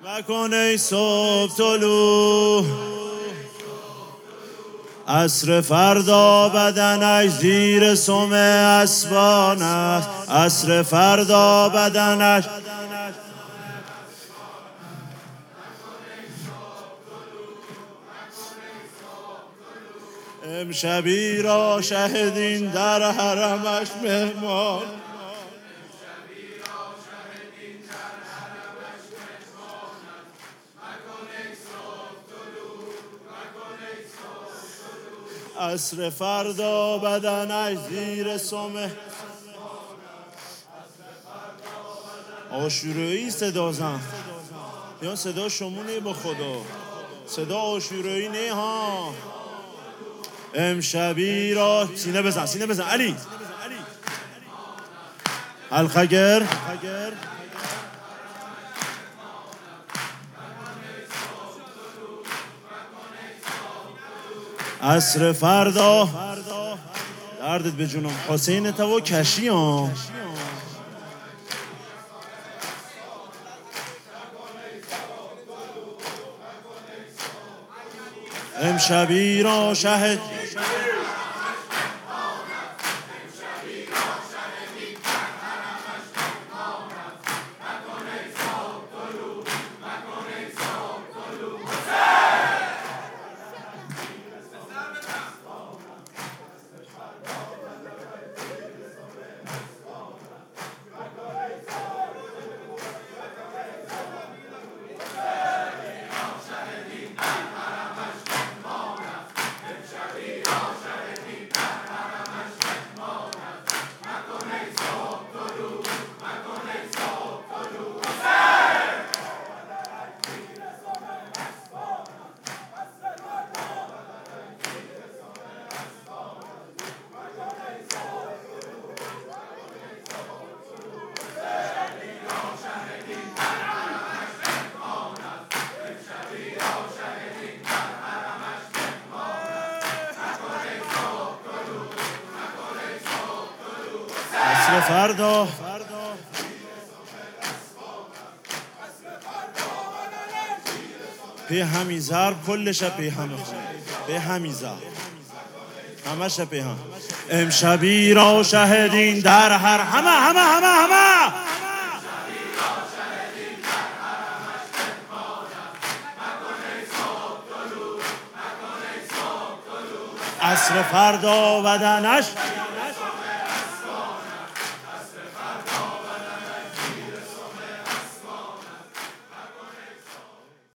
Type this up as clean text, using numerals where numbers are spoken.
مکن ای صبح طلوع، عصر فردا بدنش زیر سم اسبان است. عصر فردا بدنش امشبی را شهدین در حرمش مهمان. عصر فردا بدنش زیر سم آشورایی صدا زن یا صدا شمونه با خدا، صدا آشورایی نه ها. امشبی را سینه بزن، سینه بزن علی. الخگر عصر فردا دردت به جونم حسین تو کشی ها. امشبی را شهد فردا پی همی ضرب کلش پی همه خون پی همی ضرب همش پی هم. امشبی را شهدین در هر همه عصر فردا بدنش